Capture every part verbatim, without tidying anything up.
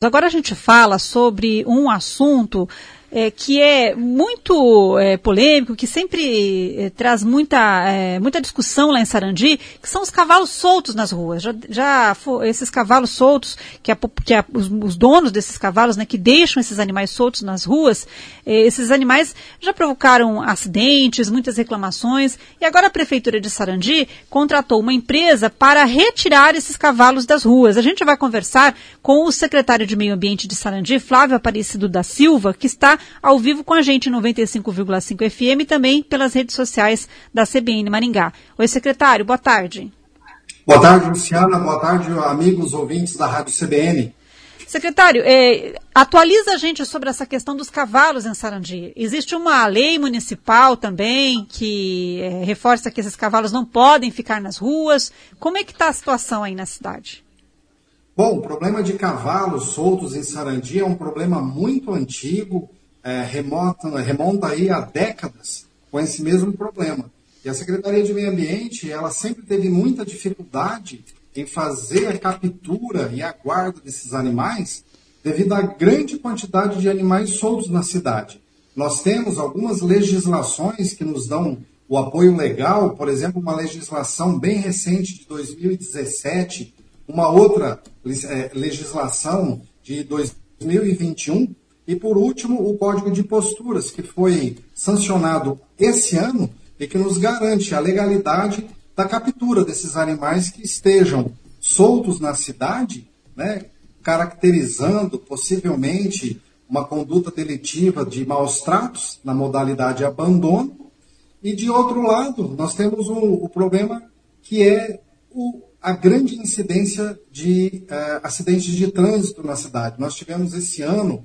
Agora a gente fala sobre um assunto é, que é muito é, polêmico, que sempre é, traz muita, é, muita discussão lá em Sarandi, que são os cavalos soltos nas ruas. Já, já esses cavalos soltos, que, a, que a, os, os donos desses cavalos, né, que deixam esses animais soltos nas ruas, é, esses animais já provocaram acidentes, muitas reclamações, e agora a Prefeitura de Sarandi contratou uma empresa para retirar esses cavalos das ruas. A gente vai conversar com o secretário de Meio Ambiente de Sarandi, Flávio Aparecido da Silva, que está ao vivo com a gente, noventa e cinco vírgula cinco F M, e também pelas redes sociais da C B N Maringá. Oi, secretário, boa tarde. Boa tarde, Luciana. Boa tarde, amigos ouvintes da Rádio C B N. Secretário, é, atualiza a gente sobre essa questão dos cavalos em Sarandi. Existe uma lei municipal também que é, reforça que esses cavalos não podem ficar nas ruas. Como é que está a situação aí na cidade? Bom, o problema de cavalos soltos em Sarandi é um problema muito antigo, é, remonta, remonta aí a décadas com esse mesmo problema. E a Secretaria de Meio Ambiente, ela sempre teve muita dificuldade em fazer a captura e a guarda desses animais devido à grande quantidade de animais soltos na cidade. Nós temos algumas legislações que nos dão o apoio legal, por exemplo, uma legislação bem recente de dois mil e dezessete, uma outra é, legislação de dois mil e vinte e um, e por último o Código de Posturas, que foi sancionado esse ano e que nos garante a legalidade da captura desses animais que estejam soltos na cidade, né, caracterizando possivelmente uma conduta delitiva de maus tratos na modalidade abandono. E de outro lado, nós temos o, o problema que é o, a grande incidência de uh, acidentes de trânsito na cidade. Nós tivemos esse ano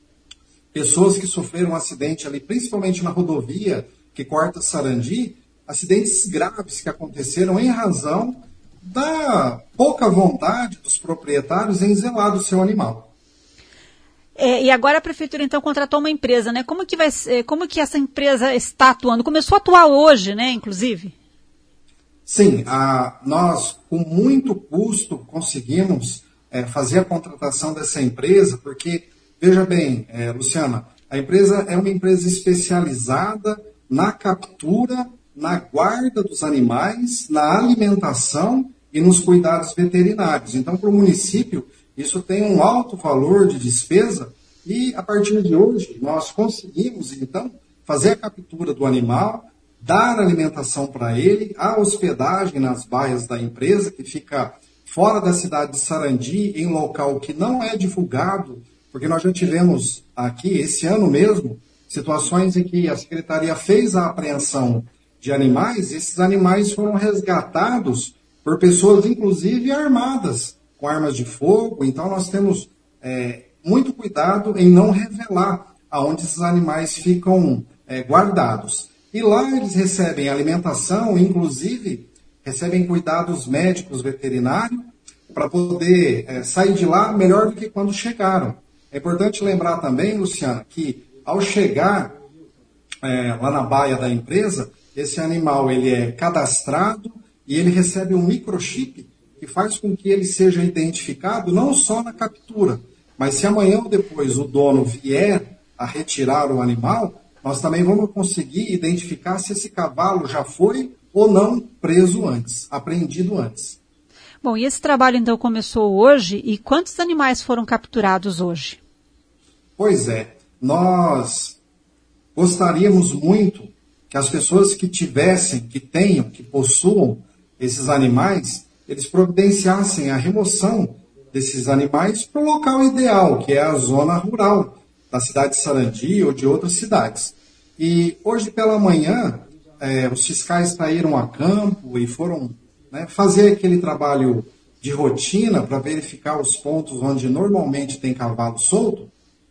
pessoas que sofreram um acidente ali, principalmente na rodovia que corta Sarandi, acidentes graves que aconteceram em razão da pouca vontade dos proprietários em zelar do seu animal. É, e agora a Prefeitura, então, contratou uma empresa, né? Como que, vai, como que essa empresa está atuando? Começou a atuar hoje, né, inclusive? Sim, a, nós, com muito custo, conseguimos é, fazer a contratação dessa empresa, porque, veja bem, é, Luciana, a empresa é uma empresa especializada na captura, na guarda dos animais, na alimentação e nos cuidados veterinários. Então, para o município, isso tem um alto valor de despesa e, a partir de hoje, nós conseguimos, então, fazer a captura do animal, dar alimentação para ele, a hospedagem nas baias da empresa, que fica fora da cidade de Sarandi, em local que não é divulgado, porque nós já tivemos aqui, esse ano mesmo, situações em que a Secretaria fez a apreensão de animais, e esses animais foram resgatados por pessoas, inclusive, armadas, com armas de fogo. Então, nós temos é, muito cuidado em não revelar aonde esses animais ficam é, guardados. E lá eles recebem alimentação, inclusive recebem cuidados médicos veterinários, para poder é, sair de lá melhor do que quando chegaram. É importante lembrar também, Luciana, que ao chegar é, lá na baia da empresa, esse animal ele é cadastrado e ele recebe um microchip que faz com que ele seja identificado não só na captura, mas se amanhã ou depois o dono vier a retirar o animal, nós também vamos conseguir identificar se esse cavalo já foi ou não preso antes, apreendido antes. Bom, e esse trabalho então começou hoje, e quantos animais foram capturados hoje? Pois é, nós gostaríamos muito que as pessoas que tivessem, que tenham, que possuam esses animais, eles providenciassem a remoção desses animais para o local ideal, que é a zona rural da cidade de Sarandi ou de outras cidades. E hoje pela manhã, é, os fiscais saíram a campo e foram né, fazer aquele trabalho de rotina para verificar os pontos onde normalmente tem cavalo solto,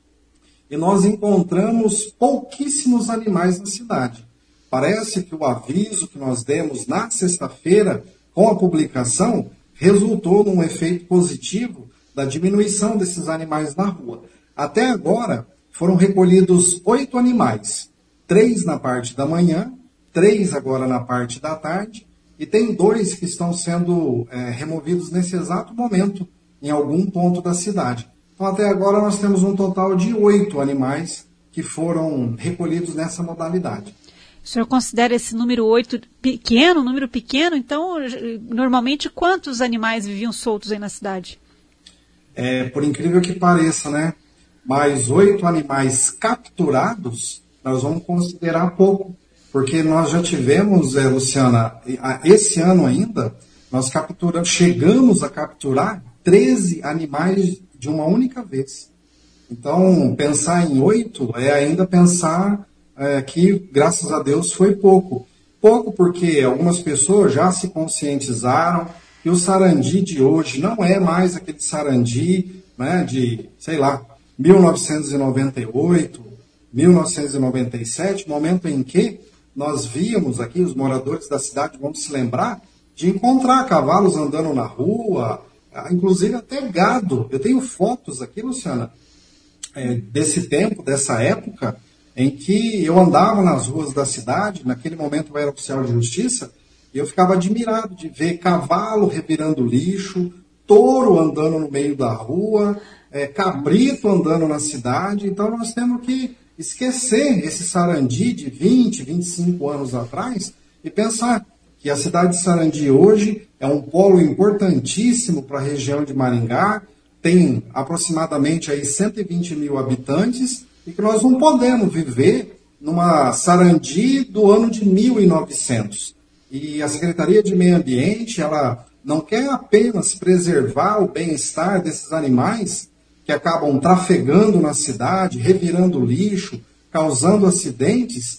e nós encontramos pouquíssimos animais na cidade. Parece que o aviso que nós demos na sexta-feira, com a publicação, resultou num efeito positivo da diminuição desses animais na rua. Até agora, foram recolhidos oito animais, três na parte da manhã, três agora na parte da tarde, e tem dois que estão sendo é, removidos nesse exato momento, em algum ponto da cidade. Então, até agora, nós temos um total de oito animais que foram recolhidos nessa modalidade. O senhor considera esse número oito pequeno, um número pequeno? Então, normalmente, quantos animais viviam soltos aí na cidade? É, por incrível que pareça, né? Mas oito animais capturados, nós vamos considerar pouco. Porque nós já tivemos, é, Luciana, esse ano ainda, nós capturamos, chegamos a capturar treze animais de uma única vez. Então, pensar em oito é ainda pensar é, que, graças a Deus, foi pouco. Pouco porque algumas pessoas já se conscientizaram que o sarandi de hoje não é mais aquele sarandi, né, de, sei lá, mil novecentos e noventa e oito, mil novecentos e noventa e sete, momento em que nós víamos aqui, os moradores da cidade vão se lembrar, de encontrar cavalos andando na rua, inclusive até gado. Eu tenho fotos aqui, Luciana, é, desse tempo, dessa época, em que eu andava nas ruas da cidade, naquele momento eu era oficial de justiça, e eu ficava admirado de ver cavalo revirando lixo, touro andando no meio da rua, é, cabrito andando na cidade. Então nós temos que esquecer esse sarandi de vinte, vinte e cinco anos atrás e pensar que a cidade de Sarandi hoje é um polo importantíssimo para a região de Maringá, tem aproximadamente aí cento e vinte mil habitantes e que nós não podemos viver numa Sarandi do ano de mil e novecentos. E a Secretaria de Meio Ambiente, ela não quer apenas preservar o bem-estar desses animais que acabam trafegando na cidade, revirando lixo, causando acidentes,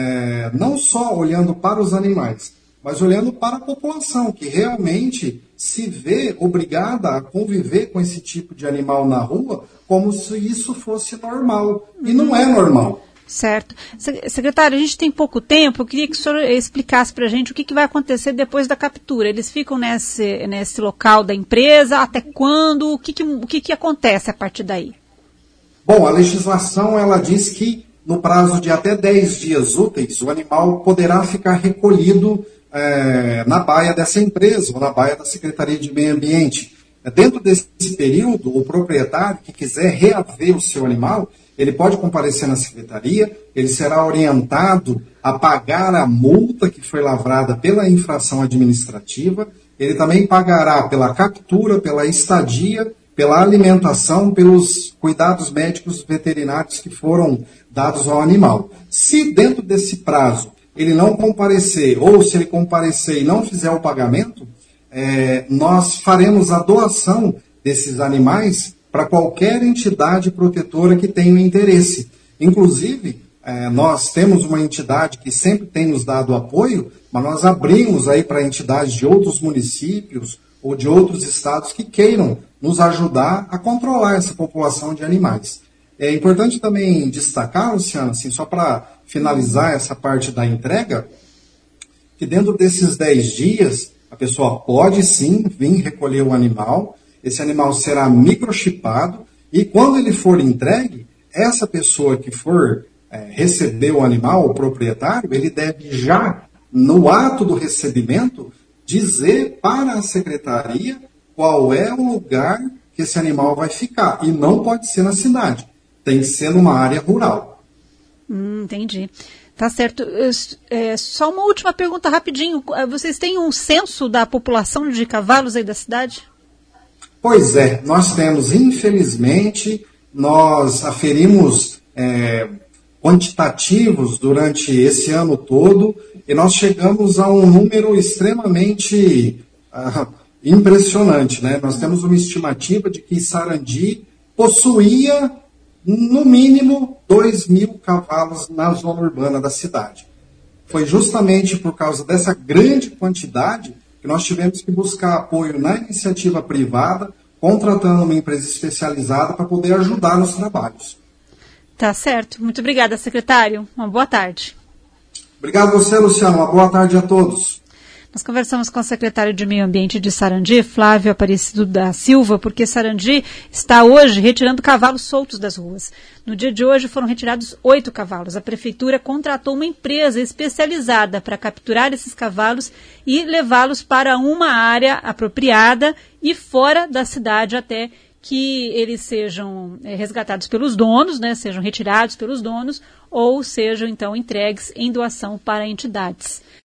é, não só olhando para os animais, mas olhando para a população, que realmente se vê obrigada a conviver com esse tipo de animal na rua como se isso fosse normal. E não é normal. Certo. Secretário, a gente tem pouco tempo, eu queria que o senhor explicasse para a gente o que, que vai acontecer depois da captura. Eles ficam nesse, nesse local da empresa, até quando? O que, que, o que, que acontece a partir daí? Bom, a legislação ela diz que no prazo de até dez dias úteis, o animal poderá ficar recolhido é, na baia dessa empresa ou na baia da Secretaria de Meio Ambiente. Dentro desse período, o proprietário que quiser reaver o seu animal, ele pode comparecer na secretaria, ele será orientado a pagar a multa que foi lavrada pela infração administrativa, ele também pagará pela captura, pela estadia, pela alimentação, pelos cuidados médicos veterinários que foram dados ao animal. Se dentro desse prazo ele não comparecer, ou se ele comparecer e não fizer o pagamento, é, nós faremos a doação desses animais para qualquer entidade protetora que tenha interesse. Inclusive, é, nós temos uma entidade que sempre tem nos dado apoio, mas nós abrimos aí para entidades de outros municípios ou de outros estados que queiram nos ajudar a controlar essa população de animais. É importante também destacar, Luciano, assim, só para finalizar essa parte da entrega, que dentro desses dez dias, a pessoa pode sim vir recolher o animal, esse animal será microchipado e quando ele for entregue, essa pessoa que for é, receber o animal, o proprietário, ele deve já, no ato do recebimento, dizer para a secretaria qual é o lugar que esse animal vai ficar. E não pode ser na cidade, tem que ser numa área rural. Hum, entendi. Tá certo. É, só uma última pergunta rapidinho. Vocês têm um censo da população de cavalos aí da cidade? Pois é, nós temos, infelizmente, nós aferimos é, quantitativos durante esse ano todo e nós chegamos a um número extremamente uh, impressionante, né? Nós temos uma estimativa de que Sarandi possuía, no mínimo, dois mil cavalos na zona urbana da cidade. Foi justamente por causa dessa grande quantidade que nós tivemos que buscar apoio na iniciativa privada, contratando uma empresa especializada para poder ajudar nos trabalhos. Tá certo. Muito obrigada, secretário. Uma boa tarde. Obrigado a você, Luciano. Uma boa tarde a todos. Nós conversamos com o secretário de Meio Ambiente de Sarandi, Flávio Aparecido da Silva, porque Sarandi está hoje retirando cavalos soltos das ruas. No dia de hoje foram retirados oito cavalos. A prefeitura contratou uma empresa especializada para capturar esses cavalos e levá-los para uma área apropriada e fora da cidade até que eles sejam é, resgatados pelos donos, né, sejam retirados pelos donos, ou sejam, então, entregues em doação para entidades.